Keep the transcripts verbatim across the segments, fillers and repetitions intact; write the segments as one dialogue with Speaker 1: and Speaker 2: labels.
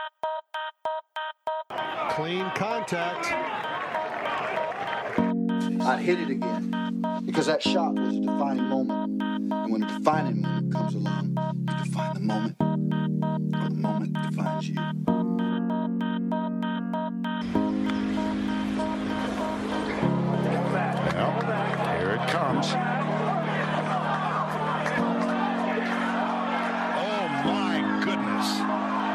Speaker 1: Clean contact.
Speaker 2: I'd hit it again because that shot was a defining moment. And when a defining moment comes along, you define the moment, or the moment defines you.
Speaker 1: Well, here it comes. Oh, my goodness.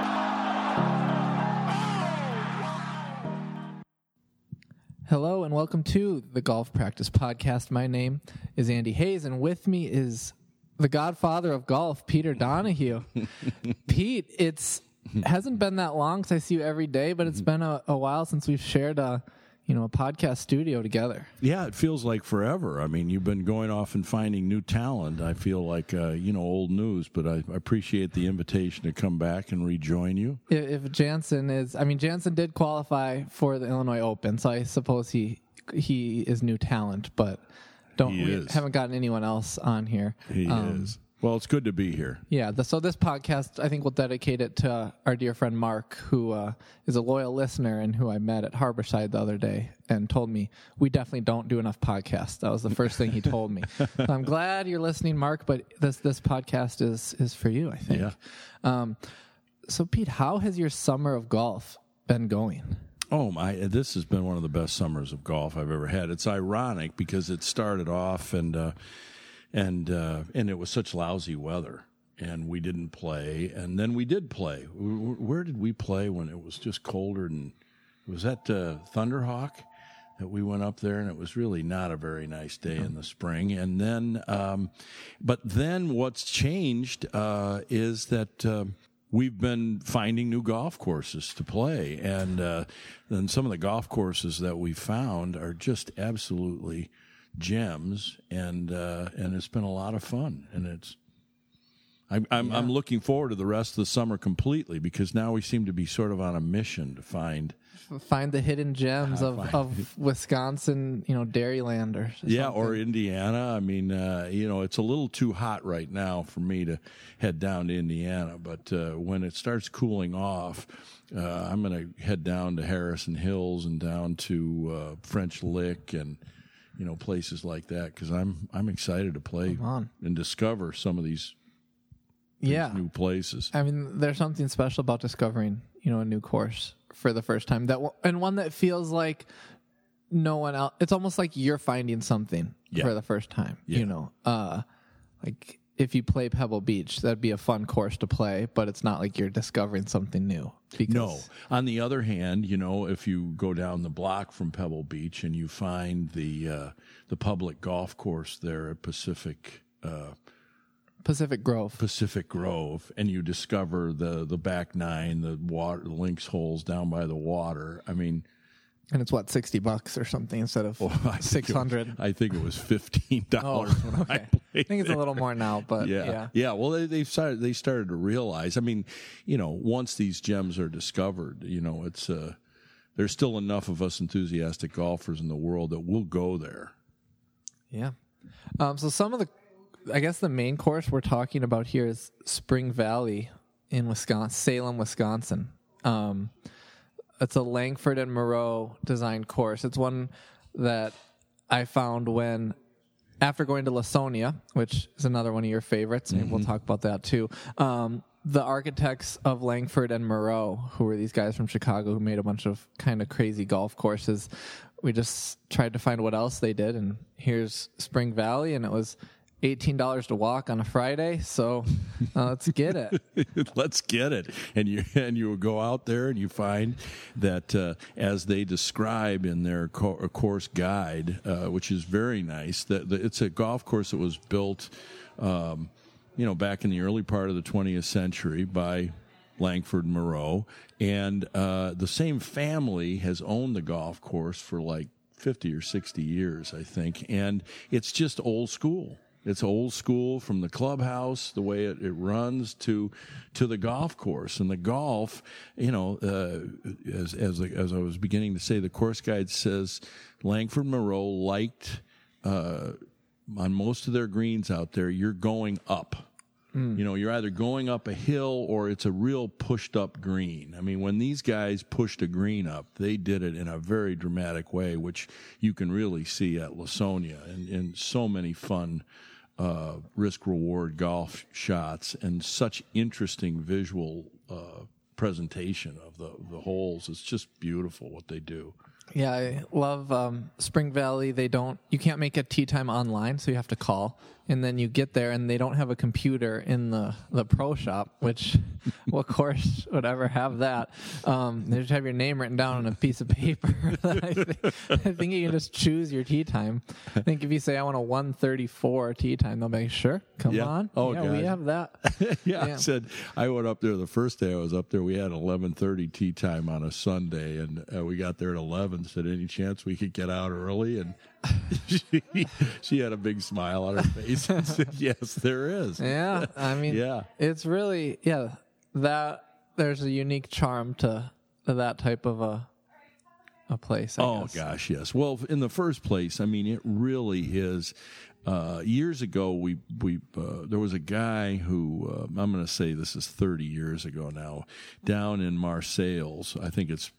Speaker 3: Hello and welcome to the Golf Practice Podcast. My name is Andy Hayes, and with me is the godfather of golf, Peter Donahue. Pete, it's hasn't been that long since I see you every day, but it's been a, a while since we've shared a you know a podcast studio together.
Speaker 4: Yeah, it feels like forever. I mean, you've been going off and finding new talent. I feel like uh, you know old news, but I appreciate the invitation to come back and rejoin you.
Speaker 3: If, if Jansen is, I mean, Jansen did qualify for the Illinois Open, so I suppose he he is new talent, but don't
Speaker 4: He
Speaker 3: we
Speaker 4: is.
Speaker 3: haven't gotten anyone else on here.
Speaker 4: He
Speaker 3: Um,
Speaker 4: is. Well, it's good to be here.
Speaker 3: Yeah, the, so this podcast, I think we'll dedicate it to our dear friend Mark, who uh, is a loyal listener and who I met at Harborside the other day and told me, we definitely don't do enough podcasts. That was the first thing he told me. So I'm glad you're listening, Mark, but this this podcast is is for you, I think.
Speaker 4: Yeah.
Speaker 3: Um, so, Pete, how has your summer of golf been going?
Speaker 4: Oh my! This has been one of the best summers of golf I've ever had. It's ironic because it started off and uh, and uh, and it was such lousy weather, and we didn't play, and then we did play. Where did we play when it was just colder? And was that uh, Thunderhawk that we went up there, and it was really not a very nice day in the spring. And then, um, but then what's changed uh, is that. Uh, We've been finding new golf courses to play, and uh, then some of the golf courses that we found are just absolutely gems, and uh, and it's been a lot of fun. And it's I'm I'm,
Speaker 3: Yeah.
Speaker 4: I'm looking forward to the rest of the summer completely because now we seem to be sort of on a mission to find.
Speaker 3: Find the hidden gems of,
Speaker 4: find
Speaker 3: of Wisconsin, you know, Dairyland or
Speaker 4: Yeah,
Speaker 3: something.
Speaker 4: or Indiana. I mean, uh, you know, it's a little too hot right now for me to head down to Indiana. But uh, when it starts cooling off, uh, I'm going to head down to Harrison Hills and down to uh, French Lick and, you know, places like that because I'm I'm excited to play
Speaker 3: Come on.
Speaker 4: and discover some of these, these
Speaker 3: Yeah.
Speaker 4: new places.
Speaker 3: I mean, there's something special about discovering, you know, a new course for the first time. That w- and one that feels like no one else. It's almost like you're finding something
Speaker 4: Yeah.
Speaker 3: for the first time.
Speaker 4: Yeah.
Speaker 3: You know, uh, like if you play Pebble Beach, that'd be a fun course to play, but it's not like you're discovering something new. Because
Speaker 4: No. On the other hand, you know, if you go down the block from Pebble Beach and you find the uh, the public golf course there at Pacific. Uh,
Speaker 3: Pacific Grove.
Speaker 4: Pacific Grove, and you discover the the back nine, the water, the links holes down by the water. I mean,
Speaker 3: And it's what, sixty bucks or something instead of
Speaker 4: I think it was-
Speaker 3: six hundred.
Speaker 4: I think it was fifteen dollars.
Speaker 3: Oh, okay. I think it's a little more now, but
Speaker 4: Yeah,
Speaker 3: yeah.
Speaker 4: yeah. Well, they they started they started to realize. I mean, you know, once these gems are discovered, you know, it's uh, there's still enough of us enthusiastic golfers in the world that will go there.
Speaker 3: Yeah. Um, so some of the, I guess the main course we're talking about here is Spring Valley in Wisconsin, Salem, Wisconsin. Um, it's a Langford and Moreau designed course. It's one that I found when, after going to Lasonia, which is another one of your favorites, and we'll talk about that too. Um, the architects of Langford and Moreau, who were these guys from Chicago who made a bunch of kind of crazy golf courses, we just tried to find what else they did, and here's Spring Valley, and it was eighteen dollars to walk on a Friday, so uh, let's get it.
Speaker 4: Let's get it. And you and you go out there and you find that uh, as they describe in their co- course guide, uh, which is very nice, that, that it's a golf course that was built, um, you know, back in the early part of the twentieth century by Langford Moreau, and uh, the same family has owned the golf course for like fifty or sixty years, I think, and it's just old school. It's old school from the clubhouse, the way it, it runs to to the golf course. And the golf, you know, uh, as as as I was beginning to say, the course guide says Langford Moreau liked uh, on most of their greens out there, you're going up. Mm. You know, you're either going up a hill or it's a real pushed up green. I mean, when these guys pushed a green up, they did it in a very dramatic way, which you can really see at Lawsonia, and, and so many fun uh, risk reward golf shots and such interesting visual uh, presentation of the, the holes. It's just beautiful what they do.
Speaker 3: Yeah, I love um, Spring Valley. They don't, you can't make a tee time online, so you have to call. And then you get there, and they don't have a computer in the, the pro shop, which what course would ever have that? Um, they just have your name written down on a piece of paper. I, think, I think you can just choose your tee time. I think if you say, I want a one thirty-four tee time, they'll be like, sure, come
Speaker 4: yeah.
Speaker 3: on.
Speaker 4: Oh,
Speaker 3: yeah,
Speaker 4: God.
Speaker 3: we have that.
Speaker 4: yeah,
Speaker 3: yeah,
Speaker 4: I said, I went up there the first day I was up there. We had eleven thirty tee time on a Sunday, and uh, we got there at eleven. Said, any chance we could get out early? And she, she had a big smile on her face and said, yes, there is.
Speaker 3: Yeah, I mean,
Speaker 4: yeah.
Speaker 3: it's really, yeah, that there's a unique charm to, to that type of a a place, I
Speaker 4: oh,
Speaker 3: guess.
Speaker 4: gosh, yes. Well, in the first place, I mean, it really is. Uh, years ago, we we uh, there was a guy who, uh, I'm going to say this is thirty years ago now, down in Marseilles, I think it's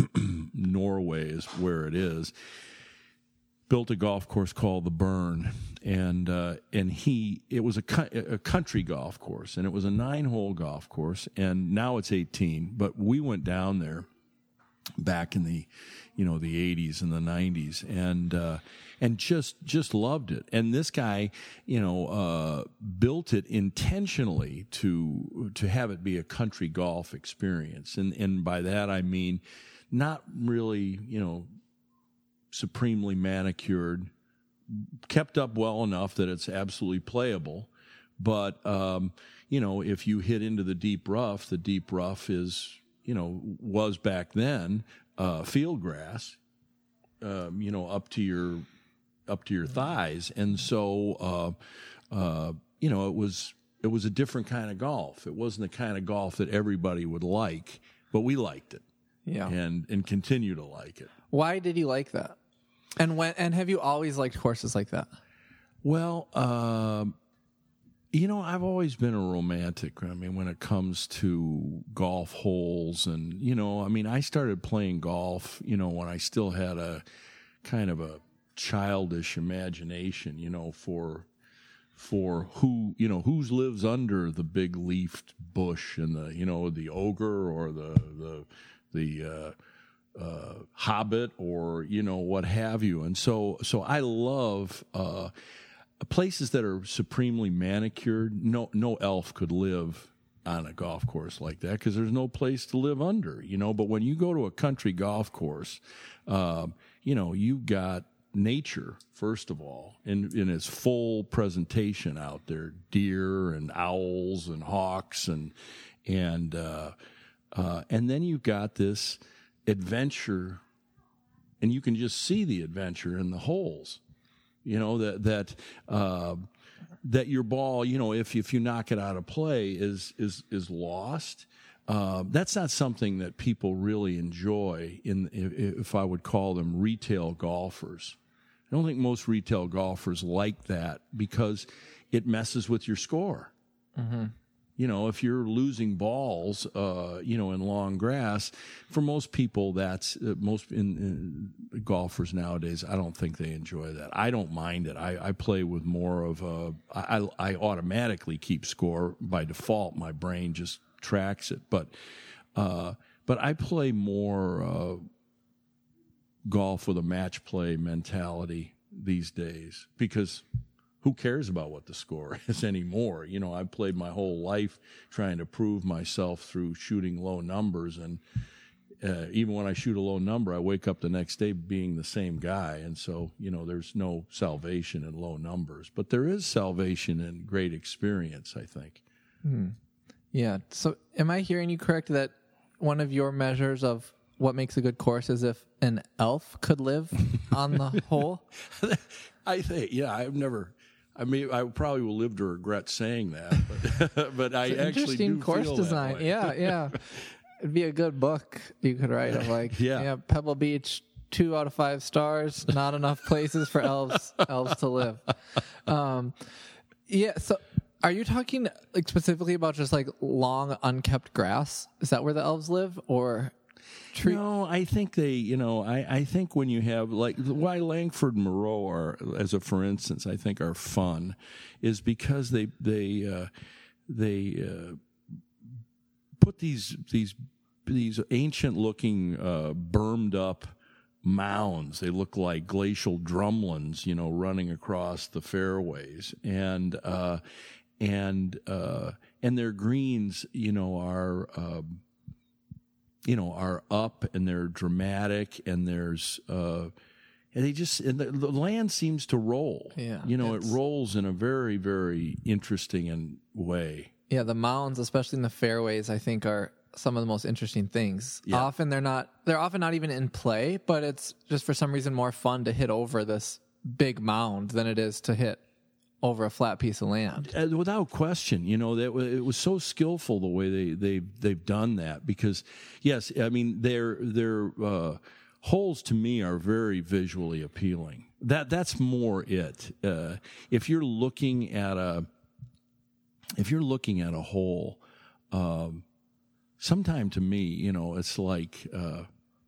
Speaker 4: Norway is where it is, built a golf course called the Burn, and uh, and he it was a, a country golf course, and it was a nine hole golf course, and now it's eighteen. But we went down there back in the you know the eighties and the nineties, and uh, and just just loved it. And this guy, you know, uh, built it intentionally to to have it be a country golf experience, and and by that I mean not really, you know, supremely manicured, kept up well enough that it's absolutely playable. But, um, you know, if you hit into the deep rough, the deep rough is, you know, was back then uh, field grass, um, you know, up to your up to your thighs. And so, uh, uh, you know, it was it was a different kind of golf. It wasn't the kind of golf that everybody would like, but we liked it.
Speaker 3: Yeah.
Speaker 4: And and continue to like it.
Speaker 3: Why did you like that? And when and have you always liked courses like that?
Speaker 4: Well, um, you know, I've always been a romantic. I mean, when it comes to golf holes, and you know, I mean, I started playing golf, you know, when I still had a kind of a childish imagination, you know, for for who, you know, who lives under the big leafed bush and the, you know, the ogre or the the the uh, uh, hobbit or, you know, what have you. And so, so I love uh, places that are supremely manicured. No, no elf could live on a golf course like that because there's no place to live under, you know. But when you go to a country golf course, uh, you know, you've got nature, first of all, in, in its full presentation out there, deer and owls and hawks and, and, uh, Uh, and then you've got this adventure, and you can just see the adventure in the holes. You know that that uh, that your ball, you know, if if you knock it out of play, is is is lost. Uh, that's not something that people really enjoy. In if, if I would call them retail golfers, I don't think most retail golfers like that because it messes with your score. Mm-hmm. You know, if you're losing balls, uh, you know, in long grass, for most people, that's uh, most in, in golfers nowadays. I don't think they enjoy that. I don't mind it. I, I play with more of a. I, I automatically keep score by default. My brain just tracks it. But, uh, but I play more uh, golf with a match play mentality these days because who cares about what the score is anymore? You know, I've played my whole life trying to prove myself through shooting low numbers. And uh, even when I shoot a low number, I wake up the next day being the same guy. And so, you know, there's no salvation in low numbers. But there is salvation in great experience, I think.
Speaker 3: Hmm. Yeah. So am I hearing you correct that one of your measures of what makes a good course is if an elf could live on the hole?
Speaker 4: I think, yeah, I've never... I mean, I probably will live to regret saying that, but but I actually
Speaker 3: interesting
Speaker 4: do
Speaker 3: course
Speaker 4: feel
Speaker 3: design.
Speaker 4: that way.
Speaker 3: Yeah, yeah. It'd be a good book you could write of like,
Speaker 4: yeah.
Speaker 3: yeah, Pebble Beach, two out of five stars, not enough places for elves elves to live. Um, yeah. So Are you talking like specifically about just like long unkept grass? Is that where the elves live, or tree?
Speaker 4: No, I think they, you know, I, I think when you have, like, why Langford and Moreau are, as a for instance, I think are fun, is because they they uh, they uh, put these these these ancient looking uh, bermed up mounds. They look like glacial drumlins, you know, running across the fairways, and uh, and uh, and their greens, you know, are. Uh, you know, are up and they're dramatic, and there's, uh, and they just, and the, the land seems to roll.
Speaker 3: Yeah,
Speaker 4: you know, it rolls in a very, very interesting and way.
Speaker 3: Yeah, the mounds, especially in the fairways, I think are some of the most interesting things.
Speaker 4: Yeah.
Speaker 3: Often they're not, they're often not even in play, but it's just for some reason more fun to hit over this big mound than it is to hit over a flat piece of land.
Speaker 4: Uh, without question, you know, that it was so skillful the way they they they've done that, because yes, I mean their their uh, holes to me are very visually appealing. That that's more it. Uh, if you're looking at a if you're looking at a hole, um, sometime to me, you know, it's like. Uh,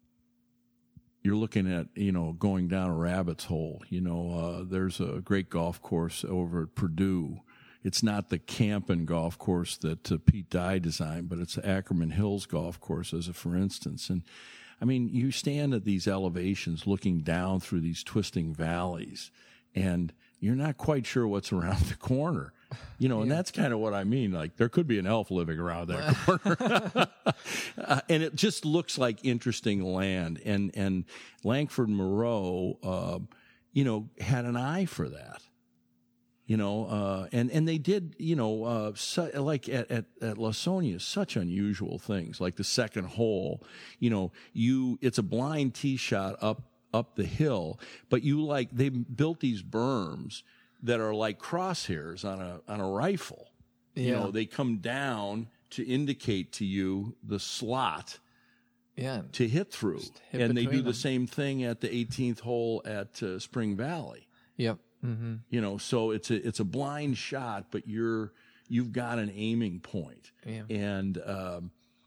Speaker 4: You're looking at, you know, going down a rabbit's hole. You know, uh, there's a great golf course over at Purdue. It's not the Campen golf course that uh, Pete Dye designed, but it's the Ackerman Hills golf course, as a for instance. And, I mean, you stand at these elevations looking down through these twisting valleys, and you're not quite sure what's around the corner. You know, yeah. And that's kind of what I mean. Like, there could be an elf living around that corner. uh, and it just looks like interesting land. And, and Langford Moreau, uh, you know, had an eye for that. You know, uh, and, and they did, you know, uh, su- like at, at, at Lawsonia, such unusual things, like the second hole, you know, you, it's a blind tee shot up, up the hill, but you like, they built these berms that are like crosshairs on a on a rifle. Yeah. You know, they come down to indicate to you the slot
Speaker 3: yeah.
Speaker 4: to hit through.
Speaker 3: Hit
Speaker 4: and they do
Speaker 3: them.
Speaker 4: the same thing at the eighteenth hole at uh, Spring Valley.
Speaker 3: Yep. Mm-hmm.
Speaker 4: You know, so it's a it's a blind shot, but you're you've got an aiming point.
Speaker 3: Yeah.
Speaker 4: And um,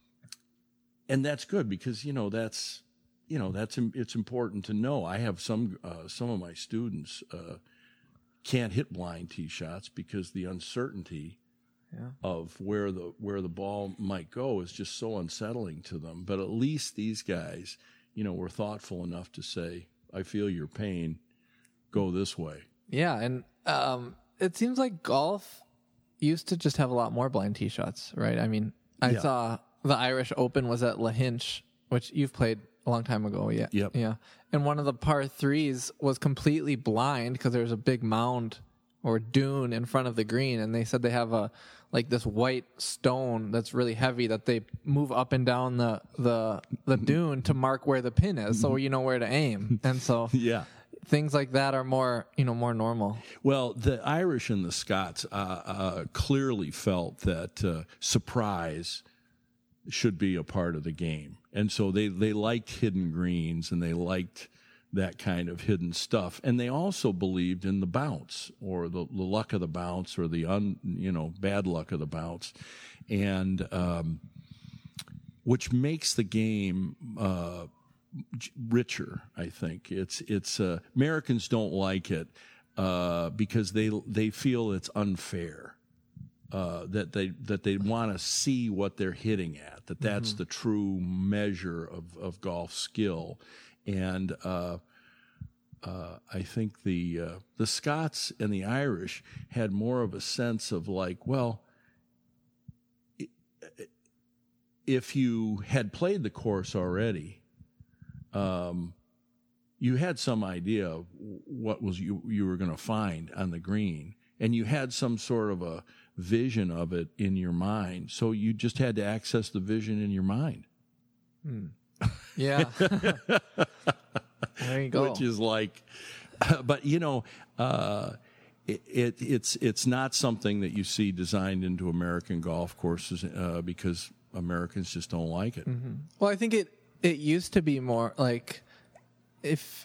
Speaker 4: and that's good, because, you know, that's you know, that's it's important to know. I have some uh, some of my students uh can't hit blind tee shots because the uncertainty yeah. of where the where the ball might go is just so unsettling to them. But at least these guys, you know, were thoughtful enough to say, "I feel your pain. Go this way."
Speaker 3: Yeah, and um, it seems like golf used to just have a lot more blind tee shots, right? I mean, I
Speaker 4: yeah.
Speaker 3: saw the Irish Open was at Lahinch, which you've played a long time ago. Yeah.
Speaker 4: Yep.
Speaker 3: Yeah. And one of the par threes was completely blind because there was a big mound or dune in front of the green. And they said they have a, like this white stone that's really heavy that they move up and down the, the, the dune to mark where the pin is. So you know where to aim. And so
Speaker 4: yeah.
Speaker 3: things like that are more, you know, more normal.
Speaker 4: Well, the Irish and the Scots uh, uh, clearly felt that uh, surprise should be a part of the game. And so they, they liked hidden greens, and they liked that kind of hidden stuff. And they also believed in the bounce, or the, the luck of the bounce, or the un, you know, bad luck of the bounce. And um, which makes the game uh, richer, I think. It's it's uh, Americans don't like it uh, because they they feel it's unfair. Uh, that they that they want to see what they're hitting at, that that's mm-hmm. the true measure of, of golf skill, and uh, uh, I think the uh, the Scots and the Irish had more of a sense of like, well, if you had played the course already, um, you had some idea of what was you you were going to find on the green, and you had some sort of a vision of it in your mind. So you just had to access the vision in your mind.
Speaker 3: Hmm. Yeah. There you go.
Speaker 4: Which is like, but you know, uh, it, it, it's, it's not something that you see designed into American golf courses uh, because Americans just don't like it.
Speaker 3: Mm-hmm. Well, I think it, it used to be more like if,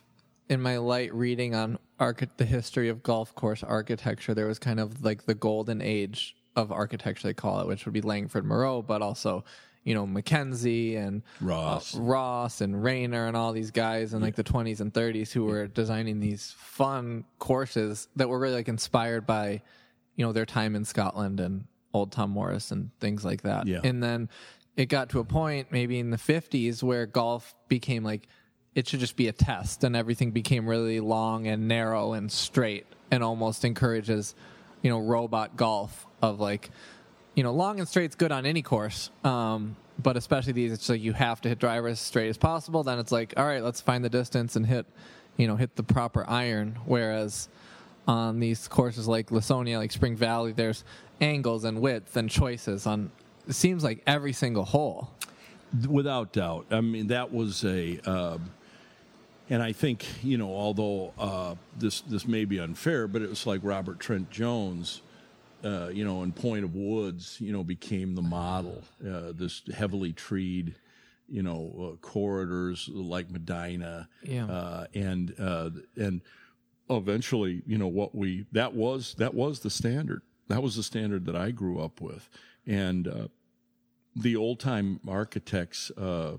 Speaker 3: in my light reading on archi- the history of golf course architecture, there was kind of like the golden age of architecture, they call it, which would be Langford Moreau, but also, you know, Mackenzie and
Speaker 4: Ross.
Speaker 3: uh, Ross and Rayner and all these guys in like the twenties and thirties who were designing these fun courses that were really like inspired by, you know, their time in Scotland and Old Tom Morris and things like that.
Speaker 4: Yeah.
Speaker 3: And then it got to a point maybe in the fifties where golf became like, it should just be a test, and everything became really long and narrow and straight and almost encourages, you know, robot golf of like, you know, long and straight's good on any course. Um, but especially these, it's like you have to hit driver as straight as possible. Then it's like, all right, let's find the distance and hit, you know, hit the proper iron. Whereas on these courses like Lasonia, like Spring Valley, there's angles and width and choices on, it seems like every single hole.
Speaker 4: Without doubt. I mean, that was a, uh, and I think, you know, although uh, this this may be unfair, but it was like Robert Trent Jones, uh, you know, in Point of Woods, you know, became the model. Uh, this heavily treed, you know, uh, corridors like Medina,
Speaker 3: Yeah.
Speaker 4: uh, and uh, and eventually, you know, what we that was that was the standard. That was the standard that I grew up with, and uh, the old time architects uh,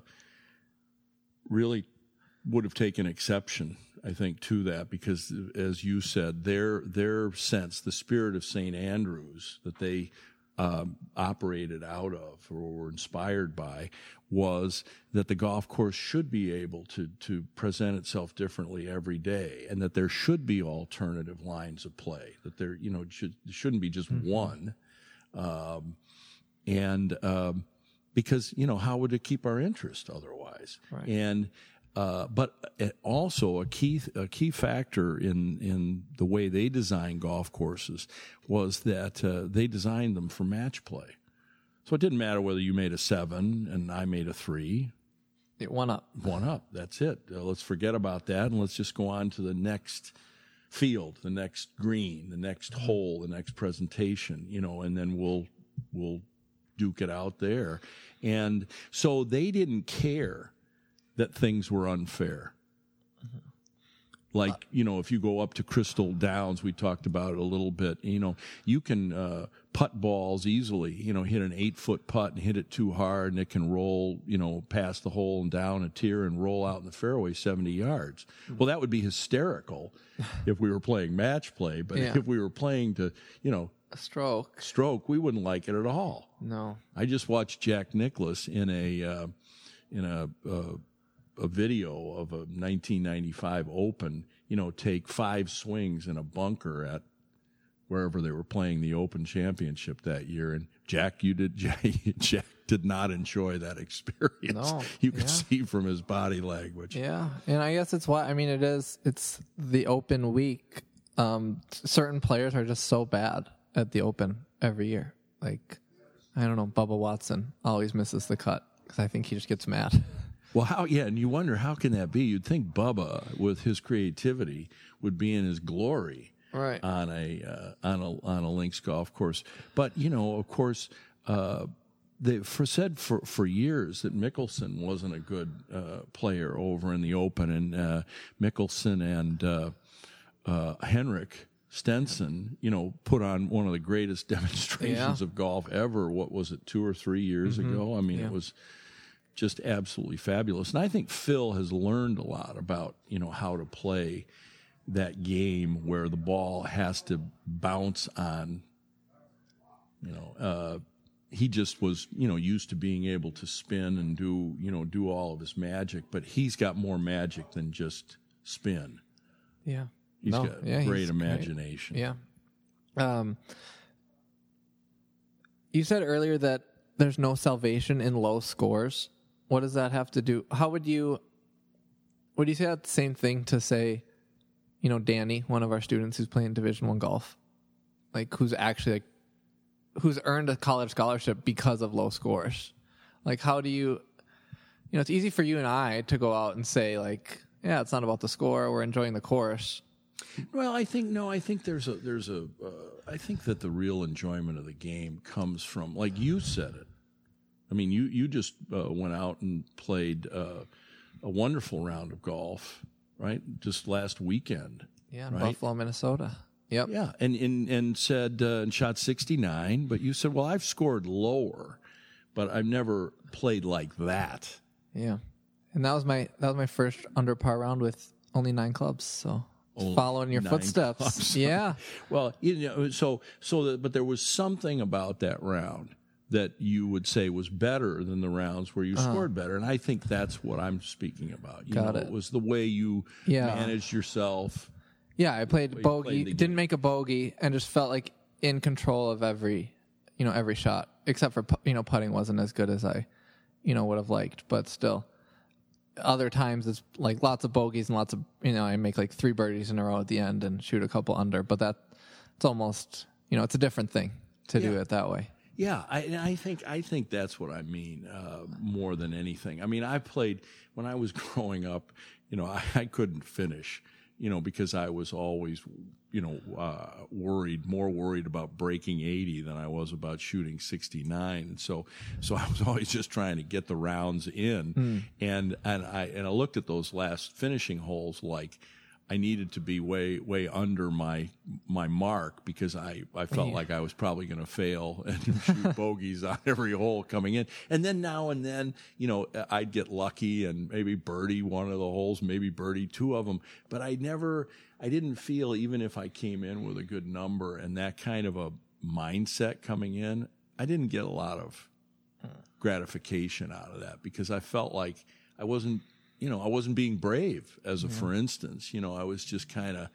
Speaker 4: really would have taken exception, I think, to that, because, as you said, their their sense, the spirit of Saint Andrews that they um, operated out of or were inspired by, was that the golf course should be able to to present itself differently every day, and that there should be alternative lines of play. That there, you know, should shouldn't be just mm-hmm. one, um, and um, because, you know, how would it keep our interest otherwise?
Speaker 3: Right.
Speaker 4: And Uh, but also a key a key factor in, in the way they design golf courses was that uh, they designed them for match play. So it didn't matter whether you made a seven and I made a three.
Speaker 3: It one up.
Speaker 4: One up. That's it. Uh, let's forget about that, and let's just go on to the next field, the next green, the next hole, the next presentation, you know, and then we'll we'll duke it out there. And so they didn't care that things were unfair. Like, you know, if you go up to Crystal Downs, we talked about it a little bit, you know, you can uh, putt balls easily, you know, hit an eight-foot putt and hit it too hard, and it can roll, you know, past the hole and down a tier and roll out in the fairway seventy yards. Well, that would be hysterical if we were playing match play, but
Speaker 3: Yeah.
Speaker 4: if we were playing to, you know,
Speaker 3: A stroke.
Speaker 4: stroke, we wouldn't like it at all.
Speaker 3: No.
Speaker 4: I just watched Jack Nicklaus in a uh, in a uh, a video of a nineteen ninety-five Open, you know, take five swings in a bunker at wherever they were playing the Open Championship that year. And Jack, you did, Jack, Jack did not enjoy that experience.
Speaker 3: No,
Speaker 4: You could
Speaker 3: yeah.
Speaker 4: see from his body language.
Speaker 3: Yeah, and I guess it's why, I mean, it is, it's the Open week. Um, certain players are just so bad at the Open every year. Like, I don't know, Bubba Watson always misses the cut because I think he just gets mad.
Speaker 4: Well, how, yeah, and you wonder, how can that be? You'd think Bubba, with his creativity, would be in his glory
Speaker 3: Right.
Speaker 4: on a uh, on a on a links golf course. But, you know, of course, uh, they for said for, for years that Mickelson wasn't a good uh, player over in the Open, and uh, Mickelson and uh, uh, Henrik Stenson, you know, put on one of the greatest demonstrations
Speaker 3: Yeah.
Speaker 4: of golf ever. What was it, two or three years
Speaker 3: Mm-hmm.
Speaker 4: ago? I mean,
Speaker 3: Yeah.
Speaker 4: it was just absolutely fabulous. And I think Phil has learned a lot about, you know, how to play that game where the ball has to bounce on, you know, uh, he just was, you know, used to being able to spin and do, you know, do all of his magic, but he's got more magic than just spin.
Speaker 3: Yeah.
Speaker 4: He's
Speaker 3: No,
Speaker 4: got
Speaker 3: yeah,
Speaker 4: great
Speaker 3: he's
Speaker 4: imagination.
Speaker 3: Yeah. Um, you said earlier that there's no salvation in low scores. What does that have to do? How would you, would you say that the same thing to say, you know, Danny, one of our students who's playing Division One golf, like who's actually like, who's earned a college scholarship because of low scores? Like, how do you, you know, it's easy for you and I to go out and say like, yeah, it's not about the score. We're enjoying the course.
Speaker 4: Well, I think no. I think there's a there's a. Uh, I think that the real enjoyment of the game comes from, like you said it. I mean, you you just uh, went out and played uh, a wonderful round of golf right? Just last weekend.
Speaker 3: Yeah, in
Speaker 4: right?
Speaker 3: Buffalo, Minnesota. Yep.
Speaker 4: Yeah, and and, and said uh, and shot sixty-nine, but you said, well, I've scored lower, but I've never played like that.
Speaker 3: Yeah. And that was my that was my first under par round with only nine clubs, so
Speaker 4: Only
Speaker 3: following your
Speaker 4: nine
Speaker 3: footsteps.
Speaker 4: clubs.
Speaker 3: Yeah.
Speaker 4: Well, you know, so so that, but there was something about that round that you would say was better than the rounds where you
Speaker 3: Uh-huh.
Speaker 4: scored better, and I think that's what I'm speaking about. You
Speaker 3: Got
Speaker 4: know,
Speaker 3: it.
Speaker 4: was the way you
Speaker 3: Yeah.
Speaker 4: managed yourself.
Speaker 3: Yeah, I played
Speaker 4: you
Speaker 3: bogey,
Speaker 4: played the
Speaker 3: didn't
Speaker 4: game.
Speaker 3: make a bogey, and just felt like in control of every, you know, every shot. Except for pu- you know, putting wasn't as good as I, you know, would have liked. But still, other times it's like lots of bogeys and lots of, you know, I make like three birdies in a row at the end and shoot a couple under. But that, it's almost, you know, it's a different thing to do
Speaker 4: Yeah.
Speaker 3: it that way.
Speaker 4: Yeah, I, and I think I think that's what I mean uh, more than anything. I mean, I played when I was growing up. You know, I, I couldn't finish. You know, because I was always, you know, uh, worried, more worried about breaking eighty than I was about shooting sixty-nine. And so, so I was always just trying to get the rounds in.
Speaker 3: Mm.
Speaker 4: And and I and I looked at those last finishing holes like I needed to be way way under my my mark because I, I felt
Speaker 3: Yeah.
Speaker 4: like I was probably going to fail and shoot bogeys on every hole coming in. And then now and then, you know, I'd get lucky and maybe birdie one of the holes, maybe birdie two of them. But I never, I didn't feel, even if I came in with a good number and that kind of a mindset coming in, I didn't get a lot of gratification out of that because I felt like I wasn't, you know, I wasn't being brave as a, for instance, you know, I was just kind of,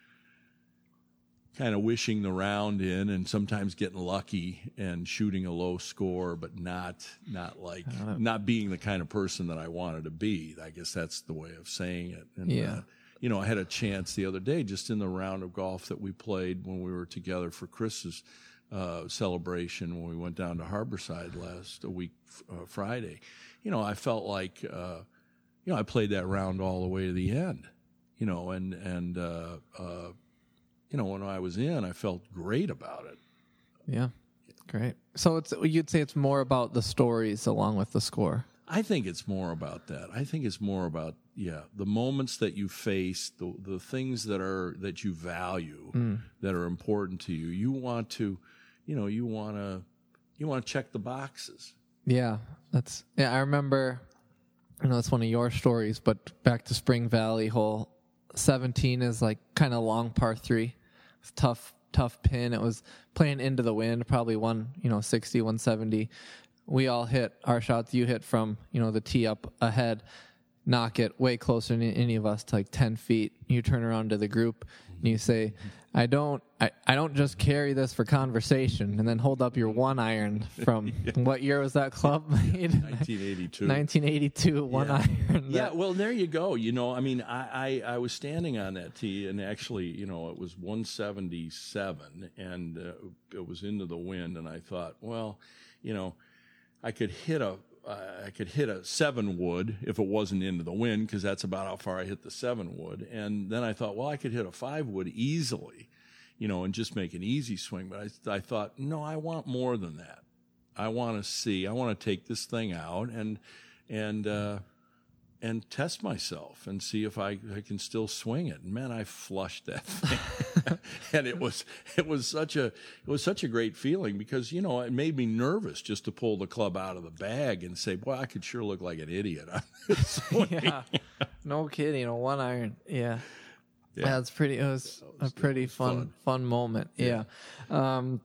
Speaker 4: kind of wishing the round in and sometimes getting lucky and shooting a low score, but not, not like, not being the kind of person that I wanted to be. I guess that's the way of saying it. And,
Speaker 3: Yeah.
Speaker 4: uh, you know, I had a chance the other day just in the round of golf that we played when we were together for Chris's uh, celebration when we went down to Harborside last a week, uh, Friday. You know, I felt like, uh, you know, I played that round all the way to the end, you know, and, and, uh, uh, you know, when I was in, I felt great about it.
Speaker 3: Yeah. Great. So it's, you'd say it's more about the stories along with the score.
Speaker 4: I think it's more about that. I think it's more about, yeah, the moments that you face, the the things that are, that you value,
Speaker 3: Mm.
Speaker 4: that are important to you. You want to, you know, you want to, you want to check the boxes.
Speaker 3: Yeah. That's, yeah, I remember, I know that's one of your stories, but back to Spring Valley, hole seventeen is like kind of long par three. It's tough, tough pin. It was playing into the wind, probably one, you know, sixty, one seventy. We all hit our shots. You hit from, you know, the tee up ahead, knock it way closer than any of us to like ten feet. You turn around to the group and you say, I don't, I, I don't just carry this for conversation, and then hold up your one iron from what year was that club made?
Speaker 4: nineteen eighty-two
Speaker 3: nineteen eighty-two, one
Speaker 4: Yeah.
Speaker 3: iron.
Speaker 4: Yeah,
Speaker 3: That-
Speaker 4: well, there you go. You know, I mean, I, I, I was standing on that tee, and actually, you know, it was one seventy-seven, and uh, it was into the wind, and I thought, well, you know, I could hit a, uh, I could hit a seven wood if it wasn't into the wind, because that's about how far I hit the seven wood, and then I thought, well, I could hit a five wood easily, you know, and just make an easy swing. But I, I thought, no, I want more than that. I want to see, I want to take this thing out and, and, uh, and test myself and see if I, I can still swing it. And man, I flushed that thing. And it was, it was such a, it was such a great feeling because, you know, it made me nervous just to pull the club out of the bag and say, boy, I could sure look like an idiot on this swing.
Speaker 3: yeah. No kidding. A one iron. Yeah. Yeah, that's pretty. It was,
Speaker 4: was-
Speaker 3: a pretty
Speaker 4: it was
Speaker 3: fun,
Speaker 4: fun.
Speaker 3: fun moment. Yeah. Um,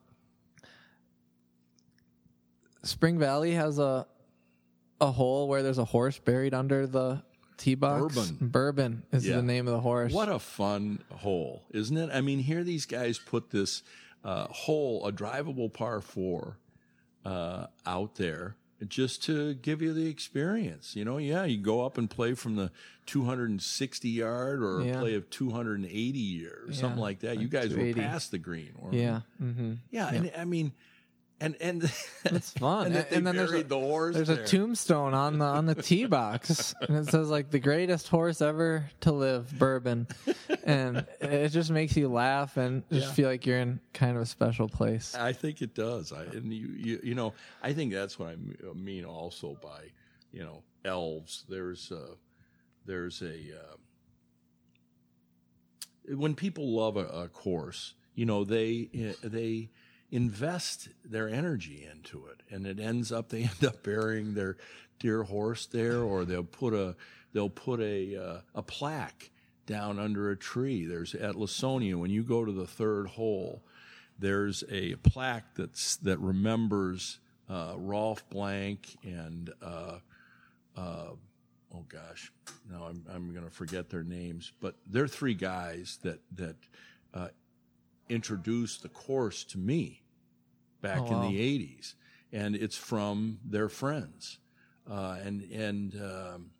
Speaker 3: Spring Valley has a a hole where there's a horse buried under the tee box.
Speaker 4: Bourbon.
Speaker 3: Bourbon is
Speaker 4: Yeah.
Speaker 3: the name of the horse.
Speaker 4: What a fun hole, isn't it? I mean, here these guys put this uh, hole, a drivable par four, uh, out there just to give you the experience. You know, yeah, you go up and play from the two hundred sixty yard or
Speaker 3: Yeah.
Speaker 4: play of two hundred eighty or something
Speaker 3: Yeah,
Speaker 4: like that. You
Speaker 3: like
Speaker 4: guys were
Speaker 3: two eighty.
Speaker 4: past the green. weren't you?
Speaker 3: Yeah. Mm-hmm.
Speaker 4: Yeah, and I mean, and and
Speaker 3: It's fun.
Speaker 4: and, that they
Speaker 3: And then there's
Speaker 4: buried
Speaker 3: a-
Speaker 4: the horse.
Speaker 3: There's
Speaker 4: there.
Speaker 3: a tombstone on the on the tee box, and it says like the greatest horse ever to live, Bourbon, and it just makes you laugh and just
Speaker 4: Yeah.
Speaker 3: feel like you're in kind of a special place.
Speaker 4: I think it does. I, and you, you, you know, I think that's what I m- mean also by, you know, elves. There's a, there's a, uh, when people love a, a course, you know, they they invest their energy into it, and it ends up they end up burying their dear horse there, or they'll put a they'll put a uh, a plaque down under a tree. There's at Lawsonia, when you go to the third hole, there's a plaque that's that remembers uh, Rolf Blank and uh, uh, oh gosh, now I'm I'm going to forget their names, but they're three guys that that uh, introduced the course to me back
Speaker 3: Oh, wow.
Speaker 4: in the eighties, and it's from their friends, uh, and and um,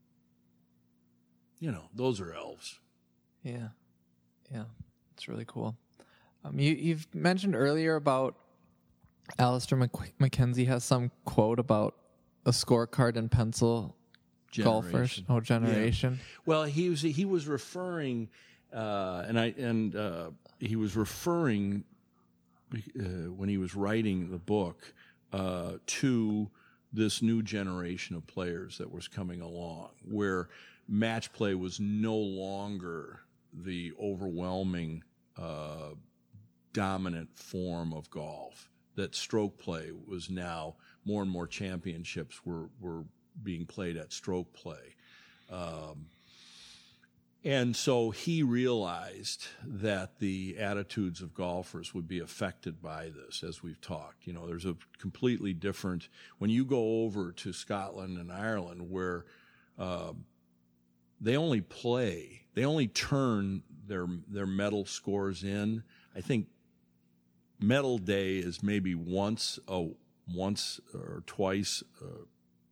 Speaker 4: you know, those are elves.
Speaker 3: Yeah, yeah, it's really cool. Um, you you've mentioned earlier about Alistair Mc- McKenzie has some quote about a scorecard and pencil golfers.
Speaker 4: Generation.
Speaker 3: Oh, generation.
Speaker 4: Well, he was he was referring, uh, and I and uh, he was referring uh, when he was writing the book uh, to this new generation of players that was coming along, where match play was no longer the overwhelming uh, dominant form of golf. That stroke play was now more and more championships were were being played at stroke play. Um, and so he realized that the attitudes of golfers would be affected by this, as we've talked. You know, there's a completely different, when you go over to Scotland and Ireland, where uh, they only play, they only turn their their medal scores in. I think medal day is maybe once a once or twice uh,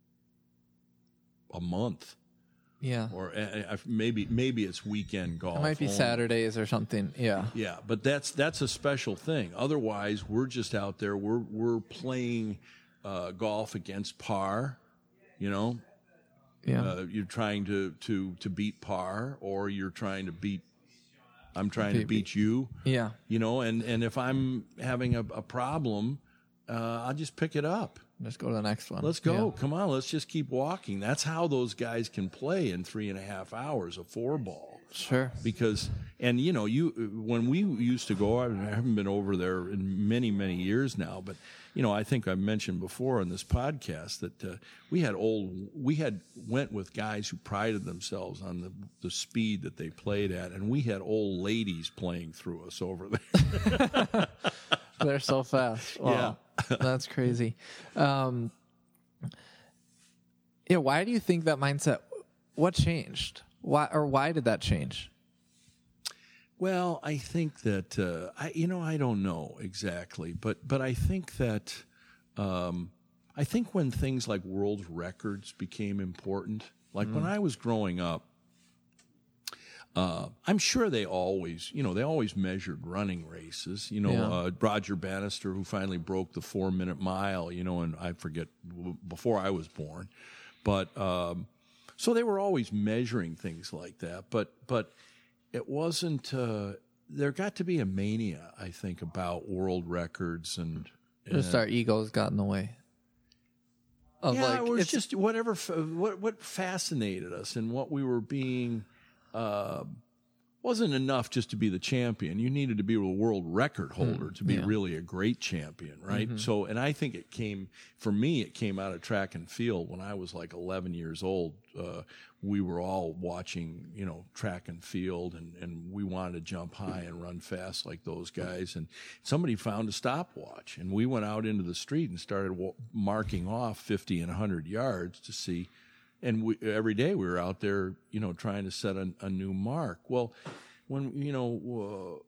Speaker 4: a month,
Speaker 3: Yeah,
Speaker 4: or uh, maybe maybe it's weekend golf.
Speaker 3: it might be
Speaker 4: only.
Speaker 3: Saturdays or something. Yeah,
Speaker 4: Yeah, but that's that's a special thing. Otherwise, we're just out there. We're we're playing uh, golf against par. You know,
Speaker 3: yeah,
Speaker 4: uh, you're trying to, to, to beat par, or you're trying to beat. I'm trying to
Speaker 3: Beat-
Speaker 4: beat you.
Speaker 3: yeah.
Speaker 4: You know, and, and if I'm having a, a problem, uh, I'll just pick it up.
Speaker 3: Just go to the next one.
Speaker 4: Let's go. Come on, let's just keep walking. That's how those guys can play in three and a half hours, a four ball.
Speaker 3: Yeah. Sure.
Speaker 4: Because, and you know, you when we used to go, I haven't been over there in many, many years now, but you know, I think I mentioned before on this podcast that uh, we had old, we had went with guys who prided themselves on the the speed that they played at, and we had old ladies playing through us over there.
Speaker 3: They're so fast. Wow. That's crazy. Um, yeah. Why do you think that mindset? What changed? Why or why did that change?
Speaker 4: Well, I think that uh, I, you know, I don't know exactly, but but I think that um, I think when things like world records became important, like mm. when I was growing up, uh, I'm sure they always, you know, they always measured running races. You know,
Speaker 3: Yeah.
Speaker 4: uh, Roger Bannister, who finally broke the four minute mile, you know, and I forget w- before I was born, but um, so they were always measuring things like that, but but. It wasn't. Uh, there got to be a mania, I think, about world records and.
Speaker 3: Just our egos got in the way. Of
Speaker 4: yeah,
Speaker 3: like,
Speaker 4: it was
Speaker 3: it's
Speaker 4: just whatever. What what fascinated us and what we were being. Uh, wasn't enough just to be the champion. You needed to be a world record holder mm, to be
Speaker 3: yeah.
Speaker 4: really a great champion, right? Mm-hmm. So, and I think it came for me. It came out of track and field when I was like eleven years old. Uh, we were all watching, you know, track and field, and, and we wanted to jump high and run fast like those guys. And somebody found a stopwatch, and we went out into the street and started w- marking off fifty and one hundred yards to see. And we, every day we were out there, you know, trying to set a, a new mark. Well, when, you know,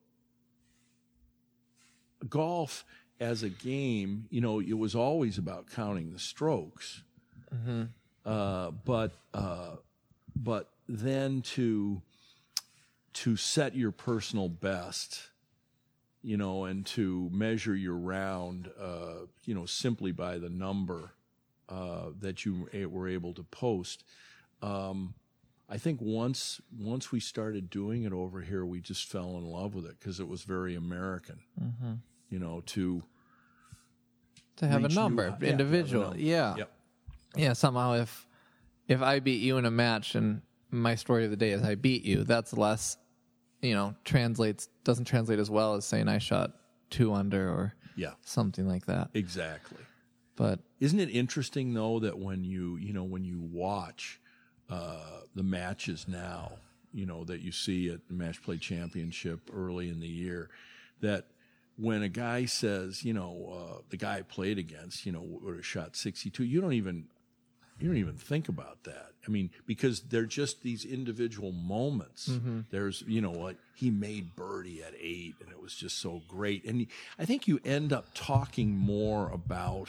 Speaker 4: uh, golf as a game, you know, it was always about counting the strokes.
Speaker 3: Mm-hmm.
Speaker 4: Uh, but uh, but then to to set your personal best, you know, and to measure your round, uh, you know, simply by the number uh, that you were able to post. Um, I think once once we started doing it over here, we just fell in love with it because it was very American.
Speaker 3: Mm-hmm.
Speaker 4: You know, to
Speaker 3: to have a
Speaker 4: reach
Speaker 3: number,
Speaker 4: new-
Speaker 3: individual.
Speaker 4: yeah,
Speaker 3: Yeah.
Speaker 4: Yep.
Speaker 3: Yeah, somehow if if I beat you in a match and my story of the day is I beat you, that's less you know, translates doesn't translate as well as saying I shot two under or
Speaker 4: Yeah,
Speaker 3: something like that.
Speaker 4: exactly.
Speaker 3: But
Speaker 4: Isn't it interesting though that when you you know when you watch uh, the matches now, you know that you see at the Match Play Championship early in the year, that when a guy says, you know, uh, the guy I played against, you know, would have shot sixty-two, you don't even you don't even think about that. I mean, because they're just these individual moments.
Speaker 3: Mm-hmm.
Speaker 4: There's, you know, like he made birdie at eight, and it was just so great. And I think you end up talking more about.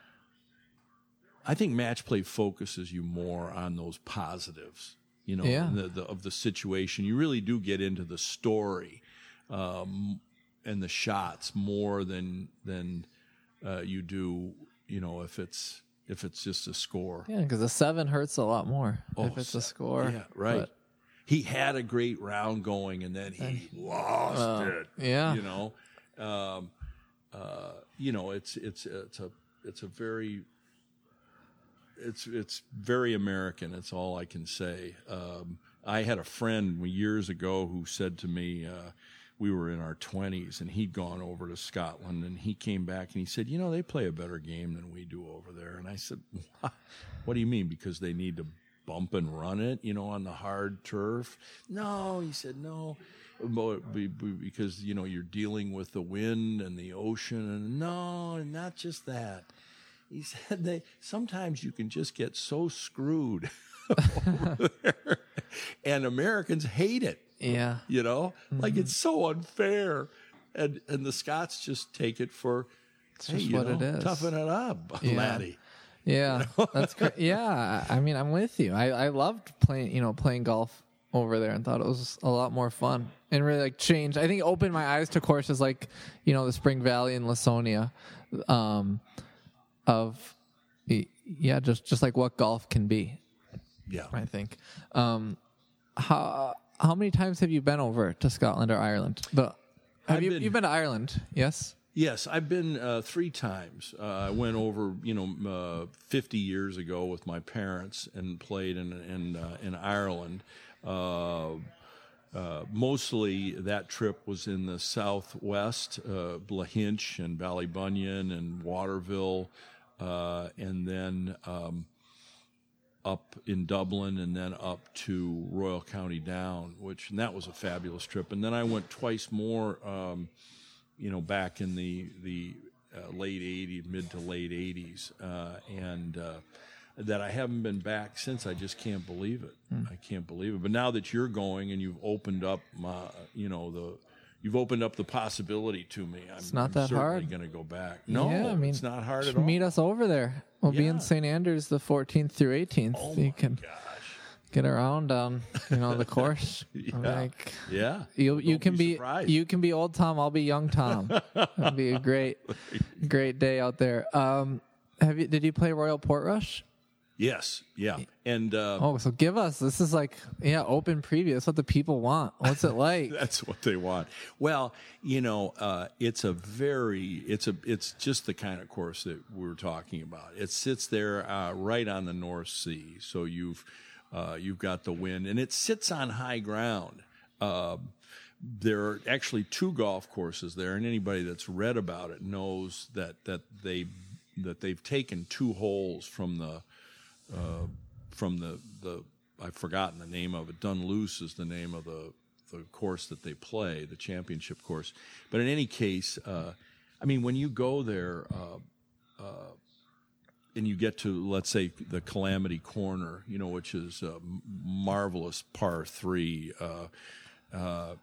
Speaker 4: I think Match Play focuses you more on those positives, you know,
Speaker 3: Yeah.
Speaker 4: the, the, of the situation. You really do get into the story um, and the shots more than than uh, you do, you know, if it's if it's just a score.
Speaker 3: yeah, because a seven hurts a lot more
Speaker 4: Oh,
Speaker 3: if it's a
Speaker 4: se-
Speaker 3: score.
Speaker 4: Yeah, right.
Speaker 3: But,
Speaker 4: He had a great round going, and then he lost
Speaker 3: uh,
Speaker 4: it.
Speaker 3: yeah.
Speaker 4: You know, um, uh, you know, it's it's it's a it's a very it's it's very American. It's all I can say. Um, I had a friend years ago who said to me, uh, we were in our twenties, and he'd gone over to Scotland, and he came back and he said, you know, they play a better game than we do over there. And I said, what, what do you mean? Because they need to bump and run it, you know, on the hard turf? No, he said, no, but be- be- because, you know, you're dealing with the wind and the ocean, and no, not just that. He said they sometimes you can just get so screwed over there, and Americans hate it.
Speaker 3: Yeah.
Speaker 4: You know, like it's so unfair, and and the Scots just take it for
Speaker 3: It's
Speaker 4: hey,
Speaker 3: just
Speaker 4: you
Speaker 3: what
Speaker 4: know,
Speaker 3: it is.
Speaker 4: toughen it up,
Speaker 3: Yeah.
Speaker 4: laddie.
Speaker 3: Yeah, that's great. Yeah, I mean, I'm with you. I, I loved playing, you know, playing golf over there, and thought it was a lot more fun and really like changed. I think it opened my eyes to courses like, you know, the Spring Valley and Lasonia, um, of yeah, just just like what golf can be.
Speaker 4: Yeah,
Speaker 3: I think. Um, how how many times have you been over to Scotland or Ireland? But have
Speaker 4: I've
Speaker 3: you
Speaker 4: been-
Speaker 3: you've been to Ireland? Yes.
Speaker 4: Yes, I've been uh, three times. Uh, I went over, you know, uh, fifty years ago with my parents and played in in uh, in Ireland. Uh, uh, mostly that trip was in the southwest, uh, Blahinch and Ballybunion and Waterville, uh, and then um, up in Dublin, and then up to Royal County Down, which and that was a fabulous trip. And then I went twice more. Um, you know, back in the the uh, late eighties, mid to late eighties, uh, and uh, that I haven't been back since. I just can't believe it.
Speaker 3: Mm.
Speaker 4: I can't believe it. But now that you're going and you've opened up my, you know, the you've opened up the possibility to me. I'm,
Speaker 3: It's not
Speaker 4: I'm
Speaker 3: that
Speaker 4: certainly
Speaker 3: hard.
Speaker 4: going to go back. No,
Speaker 3: yeah, I mean,
Speaker 4: it's not hard at
Speaker 3: just
Speaker 4: all.
Speaker 3: Meet us over there. We'll be in
Speaker 4: Yeah.
Speaker 3: Saint Andrews the fourteenth through eighteenth.
Speaker 4: Oh
Speaker 3: you
Speaker 4: my
Speaker 3: can
Speaker 4: gosh!
Speaker 3: get around on, you know, the course.
Speaker 4: Yeah.
Speaker 3: Like
Speaker 4: Yeah,
Speaker 3: you, you
Speaker 4: Don't
Speaker 3: can
Speaker 4: be
Speaker 3: be,
Speaker 4: surprised.
Speaker 3: you can be old Tom. I'll be young Tom. It'll be a great, great day out there. Um, have you? Did you play Royal Portrush?
Speaker 4: Yes, yeah, and uh,
Speaker 3: Oh, so give us. This is like, yeah, open preview. That's what the people want. What's it like?
Speaker 4: That's what they want. Well, you know, uh, it's a very, it's a, it's just the kind of course that we're talking about. It sits there uh, right on the North Sea, so you've, uh, you've got the wind, and it sits on high ground. Uh, there are actually two golf courses there, and anybody that's read about it knows that that they that they've taken two holes from the. Uh, from the, the I've forgotten the name of it. Dunluce is the name of the the course that they play, the championship course. But in any case, uh, I mean, when you go there uh, uh, and you get to, let's say, the Calamity Corner, you know, which is a marvelous par three, uh, uh,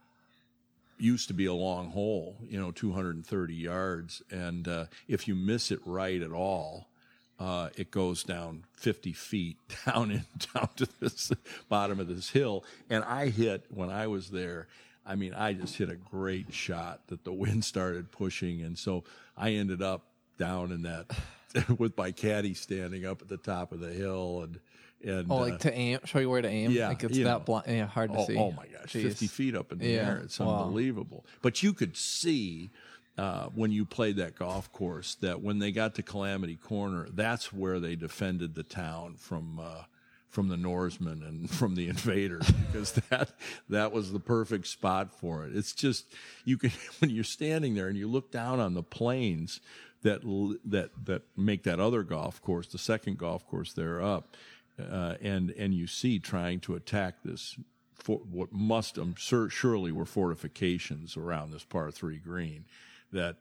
Speaker 4: used to be a long hole, you know, two hundred thirty yards, and uh, if you miss it right at all, Uh, it goes down fifty feet down in down to this bottom of this hill, and I hit when I was there. I mean, I just hit a great shot that the wind started pushing, and so I ended up down in that with my caddy standing up at the top of the hill, and and
Speaker 3: Oh,
Speaker 4: uh,
Speaker 3: like to aim, show you where to aim.
Speaker 4: yeah,
Speaker 3: like it's
Speaker 4: you
Speaker 3: that
Speaker 4: know.
Speaker 3: blind, yeah, hard to
Speaker 4: oh,
Speaker 3: see.
Speaker 4: oh my gosh,
Speaker 3: Jeez.
Speaker 4: fifty feet up in the
Speaker 3: Yeah,
Speaker 4: air, it's
Speaker 3: wow.
Speaker 4: unbelievable. But you could see. Uh, when you played that golf course, that when they got to Calamity Corner, that's where they defended the town from uh, from the Norsemen and from the invaders, because that that was the perfect spot for it. It's just, you can, when you're standing there and you look down on the plains that that that make that other golf course, the second golf course there up, uh, and and you see trying to attack this for what must um, sur- surely were fortifications around this par three green, that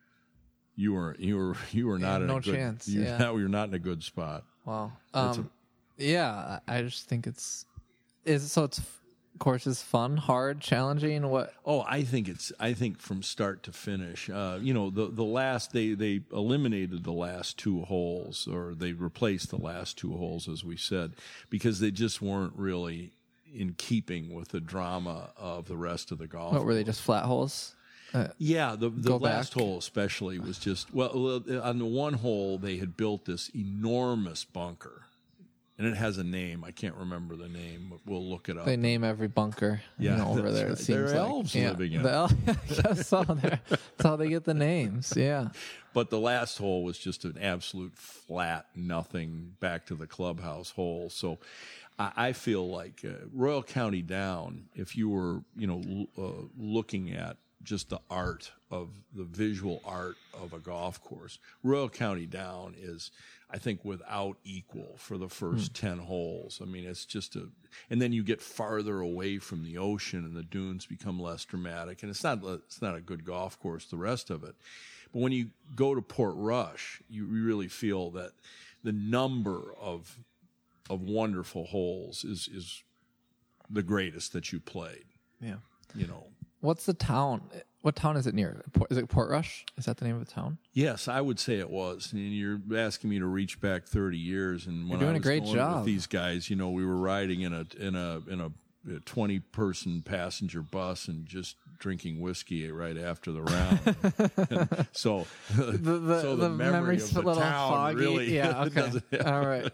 Speaker 4: you were you were you were not
Speaker 3: Yeah,
Speaker 4: in
Speaker 3: no
Speaker 4: a good
Speaker 3: chance,
Speaker 4: you
Speaker 3: yeah.
Speaker 4: now you're not in a good spot.
Speaker 3: Wow.
Speaker 4: It's
Speaker 3: Um, yeah, I I just think it's is so it's course is fun, hard, challenging. What?
Speaker 4: Oh, I think it's. I think from start to finish. Uh, you know, the the last they they eliminated the last two holes, or they replaced the last two holes, as we said, because they just weren't really in keeping with the drama of the rest of the golf.
Speaker 3: What were they, just flat holes? Uh,
Speaker 4: Yeah, the the
Speaker 3: Go
Speaker 4: last
Speaker 3: back.
Speaker 4: hole especially was just well. On the one hole, they had built this enormous bunker, and it has a name. I can't remember the name, but we'll look it up.
Speaker 3: They name every bunker you
Speaker 4: Yeah,
Speaker 3: know, over
Speaker 4: that's
Speaker 3: there.
Speaker 4: right.
Speaker 3: It
Speaker 4: There are
Speaker 3: seems like.
Speaker 4: elves
Speaker 3: yeah.
Speaker 4: living in
Speaker 3: the
Speaker 4: it.
Speaker 3: el- I guess so. They're- That's how they get the names. Yeah.
Speaker 4: But the last hole was just an absolute flat nothing back to the clubhouse hole. So I, I feel like uh, Royal County Down, if you were, you know, l- uh, looking at just the art of the visual art of a golf course, Royal County Down is, I think, without equal for the first ten holes. I mean, it's just a, and then you get farther away from the ocean and the dunes become less dramatic. And it's not, it's not a good golf course, the rest of it. But when you go to Port Rush, you really feel that the number of of wonderful holes is is the greatest that you played.
Speaker 3: Yeah.
Speaker 4: You know.
Speaker 3: What's the town? What town is it near? Port- Is it Port Rush? Is that the name of the town?
Speaker 4: Yes, I would say it was. And you're asking me to reach back thirty years, and when
Speaker 3: You're doing
Speaker 4: I
Speaker 3: a
Speaker 4: was
Speaker 3: great
Speaker 4: going
Speaker 3: job.
Speaker 4: with these guys, you know, we were riding in a in a in a twenty person passenger bus and just drinking whiskey right after the round. And so
Speaker 3: The, the,
Speaker 4: so
Speaker 3: the,
Speaker 4: the, memory
Speaker 3: memory's
Speaker 4: of
Speaker 3: a
Speaker 4: the
Speaker 3: little
Speaker 4: town
Speaker 3: foggy.
Speaker 4: really
Speaker 3: Yeah. Okay.
Speaker 4: doesn't-
Speaker 3: All right.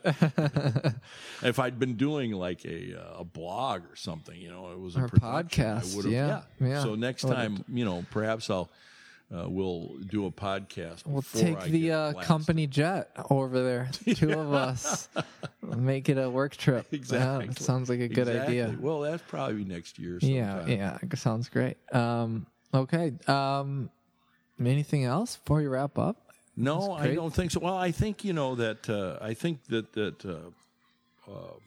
Speaker 4: If I'd been doing like a uh, a blog or something, you know, it was a
Speaker 3: Or a
Speaker 4: production,
Speaker 3: podcast,
Speaker 4: I would have,
Speaker 3: yeah, yeah.
Speaker 4: So next
Speaker 3: I would've-
Speaker 4: time, you know, perhaps I'll uh, we'll do a podcast.
Speaker 3: We'll
Speaker 4: before
Speaker 3: take
Speaker 4: I
Speaker 3: the
Speaker 4: get
Speaker 3: uh,
Speaker 4: blasted.
Speaker 3: company jet over there. Two of us. Make it a work trip.
Speaker 4: Exactly.
Speaker 3: Yeah, sounds like a good
Speaker 4: Exactly.
Speaker 3: idea.
Speaker 4: Well, that's probably next year.
Speaker 3: Yeah,
Speaker 4: sometime.
Speaker 3: yeah, it sounds great. Um, okay. Um, anything else before you wrap up?
Speaker 4: No,
Speaker 3: That's
Speaker 4: I
Speaker 3: great.
Speaker 4: don't think so. Well, I think you know that. Uh, I think that that. Uh, uh,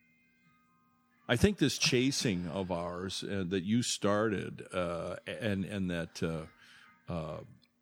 Speaker 4: I think this chasing of ours uh, that you started, uh, and and that uh, uh,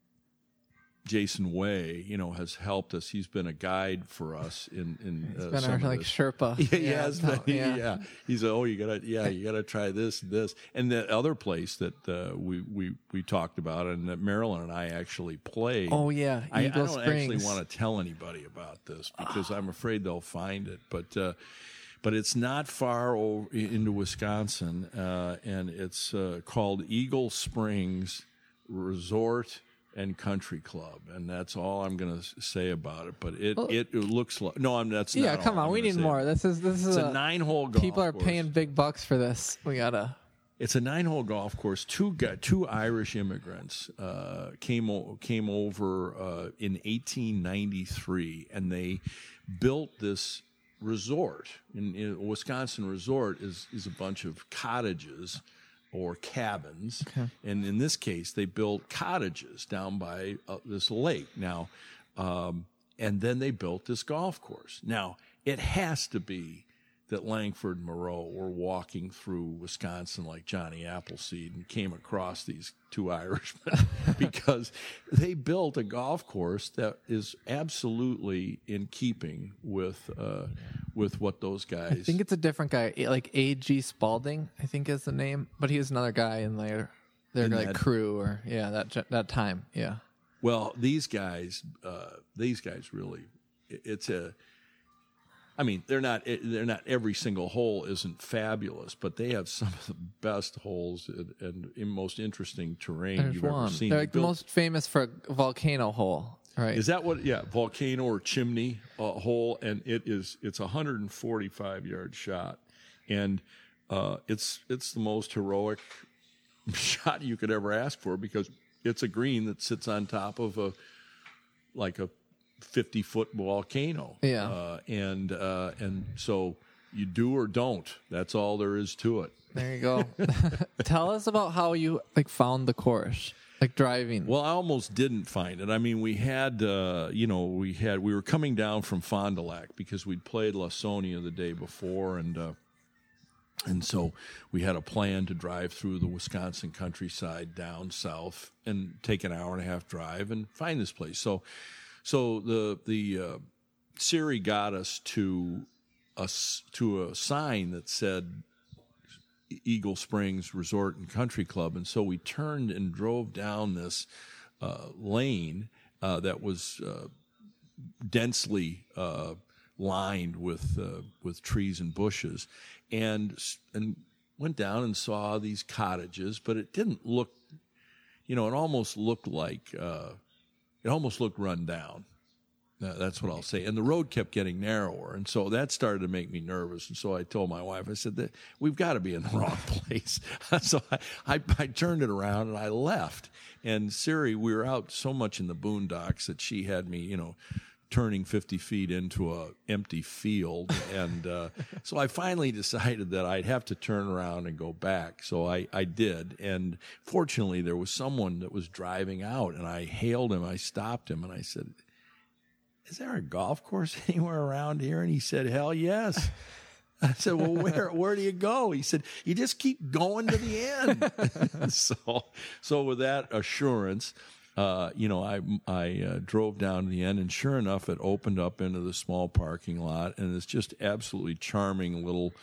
Speaker 4: Jason Way, you know, has helped us. He's been a guide for us in in
Speaker 3: It's
Speaker 4: uh,
Speaker 3: been
Speaker 4: some
Speaker 3: our
Speaker 4: of
Speaker 3: like
Speaker 4: this.
Speaker 3: Sherpa.
Speaker 4: Yeah, he has been.
Speaker 3: yeah.
Speaker 4: Yeah. He's like, oh, you gotta, yeah, you gotta try this, and this, and the other place that uh, we we we talked about, and that Marilyn and I actually played.
Speaker 3: Oh yeah,
Speaker 4: I, I
Speaker 3: Eagle
Speaker 4: don't
Speaker 3: Springs.
Speaker 4: actually want to tell anybody about this because I'm afraid they'll find it, but. Uh, But it's not far over into Wisconsin, uh, and it's uh, called Eagle Springs Resort and Country Club, and that's all I'm going to say about it. But it,
Speaker 3: Well-
Speaker 4: it it looks like no, I'm that's
Speaker 3: Yeah,
Speaker 4: not
Speaker 3: come
Speaker 4: all
Speaker 3: on,
Speaker 4: I'm
Speaker 3: we
Speaker 4: gonna
Speaker 3: need
Speaker 4: say.
Speaker 3: more. This is this is
Speaker 4: It's
Speaker 3: a,
Speaker 4: a nine hole golf.
Speaker 3: people are
Speaker 4: course.
Speaker 3: paying big bucks for this. We gotta.
Speaker 4: It's a nine-hole golf course. Two guy, two Irish immigrants uh, came o- came over uh, in eighteen ninety-three, and they built this resort. In, in a Wisconsin resort is is a bunch of cottages or cabins, and in this case, they built cottages down by uh, this lake. Now, um, and then they built this golf course. Now, it has to be that Langford and Moreau were walking through Wisconsin like Johnny Appleseed and came across these two Irishmen because they built a golf course that is absolutely in keeping with uh, with what those guys.
Speaker 3: I think it's a different guy, like A G Spalding. I think is the name, but he was another guy in their their
Speaker 4: In
Speaker 3: like
Speaker 4: that-
Speaker 3: crew or yeah that ge- that time. Yeah.
Speaker 4: Well, these guys, uh, these guys really, it- it's a. I mean, they're not. They're not. Every single hole isn't fabulous, but they have some of the best holes and, and most interesting terrain
Speaker 3: There's
Speaker 4: you've
Speaker 3: one.
Speaker 4: ever seen.
Speaker 3: They're
Speaker 4: They
Speaker 3: like the
Speaker 4: built-
Speaker 3: most famous for a volcano hole, right?
Speaker 4: Is that what? Yeah, volcano or chimney uh, hole, and it is. It's a one hundred forty-five yard shot, and uh, it's it's the most heroic shot you could ever ask for because it's a green that sits on top of a like a fifty foot volcano.
Speaker 3: Yeah.
Speaker 4: uh, and uh, and so you do or don't. That's all there is to it.
Speaker 3: There you go. Tell us about how you like found the course, like driving.
Speaker 4: Well, I almost didn't find it. I mean, we had, uh, you know, we had, we were coming down from Fond du Lac because we'd played Lawsonia the day before, and uh, and so we had a plan to drive through the Wisconsin countryside down south and take an hour and a half drive and find this place. So, so the the uh, Siri got us to a to a sign that said Eagle Springs Resort and Country Club, and so we turned and drove down this uh, lane uh, that was uh, densely uh, lined with uh, with trees and bushes, and and went down and saw these cottages, but it didn't look, you know, it almost looked like uh, it almost looked run down. Uh, that's what I'll say. And the road kept getting narrower, and so that started to make me nervous. And so I told my wife, I said, that we've got to be in the wrong place. So I, I, I turned it around and I left. And Siri, we were out so much in the boondocks that she had me, you know, turning fifty feet into a empty field. And uh, so I finally decided that I'd have to turn around and go back. So I, I did. And fortunately, there was someone that was driving out, and I hailed him. I stopped him, and I said, is there a golf course anywhere around here? And he said, hell yes. I said, well, where where do you go? He said, you just keep going to the end. so so with that assurance, uh, you know, I I uh, drove down to the end, and sure enough, it opened up into the small parking lot, and it's just absolutely charming little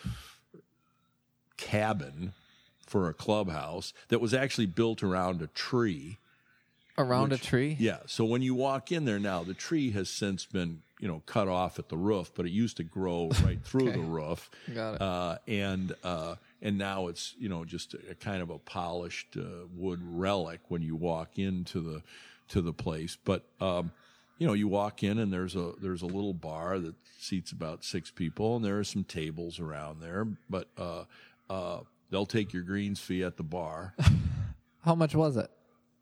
Speaker 4: cabin for a clubhouse that was actually built around a tree.
Speaker 3: Around
Speaker 4: Which,
Speaker 3: a tree?
Speaker 4: Yeah. So when you walk in there now, the tree has since been, you know, cut off at the roof, but it used to grow right through
Speaker 3: Okay.
Speaker 4: the roof.
Speaker 3: Got it.
Speaker 4: Uh, and uh, and now it's, you know, just a, a kind of a polished uh, wood relic when you walk into the to the place. But um, you know, you walk in and there's a there's a little bar that seats about six people, and there are some tables around there. But uh, uh, they'll take your greens fee at the bar.
Speaker 3: How much was it?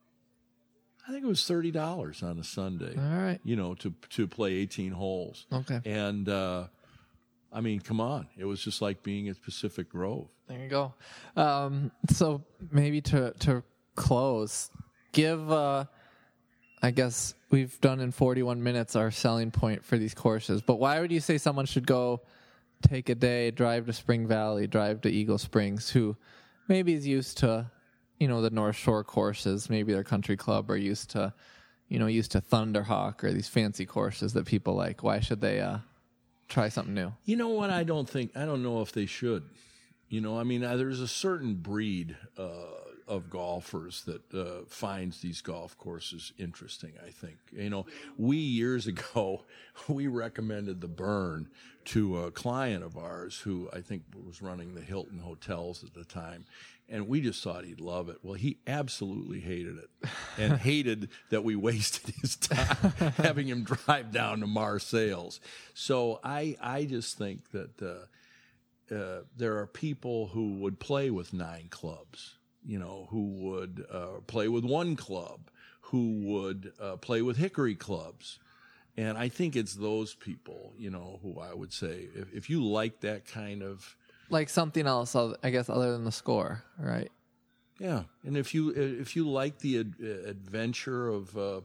Speaker 4: I think it was thirty dollars on a Sunday.
Speaker 3: All right.
Speaker 4: You know, to to play eighteen holes.
Speaker 3: Okay.
Speaker 4: And uh, I mean, come on, it was just like being at Pacific Grove.
Speaker 3: There you go. Um, so maybe to to close, give. Uh, I guess we've done in forty-one minutes our selling point for these courses. But why would you say someone should go take a day, drive to Spring Valley, drive to Eagle Springs, who maybe is used to, you know, the North Shore courses, maybe their country club, or used to, you know, used to Thunderhawk or these fancy courses that people like? Why should they uh, try something new?
Speaker 4: You know what? I don't think, I don't know if they should. You know, I mean, uh, there's a certain breed uh, of golfers that uh, finds these golf courses interesting, I think. You know, we years ago, we recommended the Burn to a client of ours who I think was running the Hilton hotels at the time. And we just thought he'd love it. Well, he absolutely hated it, and hated that we wasted his time having him drive down to Marseilles. So I, I just think that uh, uh, there are people who would play with nine clubs, you know, who would uh, play with one club, who would uh, play with hickory clubs. And I think it's those people, you know, who I would say, if, if you like that kind of,
Speaker 3: Like something else, I guess, other than the score, right?
Speaker 4: yeah, and if you if you like the ad- adventure of uh,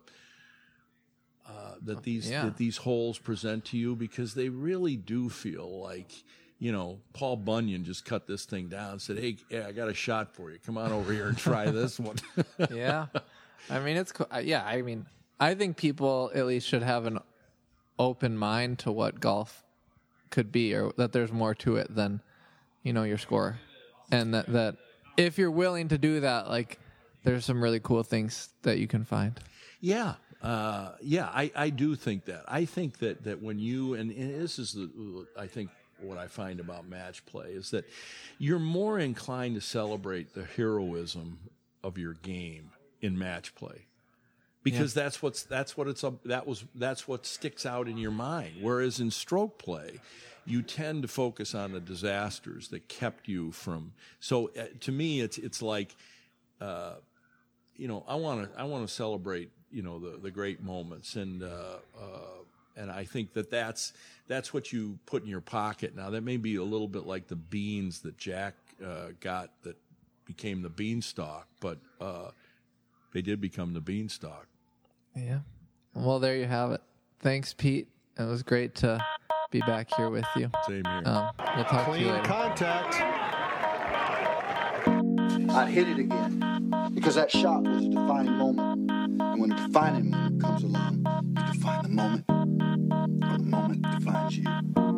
Speaker 4: uh, that these
Speaker 3: Yeah.
Speaker 4: that these holes present to you, because they really do feel like, you know, Paul Bunyan just cut this thing down and said, "Hey, yeah, I got a shot for you. Come on over here and try this one."
Speaker 3: Yeah. I mean, it's cool. Yeah, I mean, I think people at least should have an open mind to what golf could be, or that there's more to it than, you know, your score. And that, that if you're willing to do that, like, there's some really cool things that you can find.
Speaker 4: Yeah, uh, yeah, I, I do think that. I think that, that when you, and, and this is, the, I think, what I find about match play is that you're more inclined to celebrate the heroism of your game in match play, because yeah. that's what's that's what it's that was that's what sticks out in your mind. Whereas in stroke play, you tend to focus on the disasters that kept you from. So uh, to me, it's it's like, uh, you know, I want to I want to celebrate, you know, the the great moments, and uh, uh, And I think that that's that's what you put in your pocket. Now, that may be a little bit like the beans that Jack uh, got that became the beanstalk, but uh, they did become the beanstalk.
Speaker 3: Yeah. Well, there you have it. Thanks, Pete. It was great to be back here with you.
Speaker 4: Same here.
Speaker 3: Um, we'll talk to you
Speaker 1: Clean
Speaker 3: later.
Speaker 1: contact.
Speaker 2: I'd hit it again because that shot was a defining moment. And when a defining moment comes along, you define the moment, or the moment defines you.